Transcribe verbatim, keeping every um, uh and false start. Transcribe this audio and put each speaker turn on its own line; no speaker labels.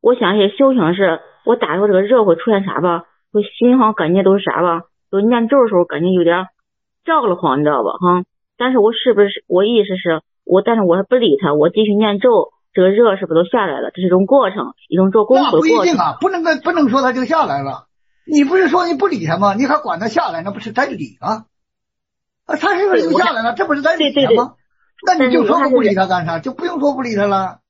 我想一些修行是，我打出这个热会出现啥吧，我心好像感觉都是啥吧，就念咒的时候感觉有点着了慌，你知道吧哈？但是我是不是我意思是我，但是我还不理他，我继续念咒，这个热是不是都下来了？这是一种过程，一种做功
那不
夫的过程。
一定啊，不能不能说他就下来了。你不是说你不理他吗？你还管他下来，那不是在理吗？啊，他是不是就下来了？这不是在理他吗？那你就说不理他干啥？就不用说不理他了。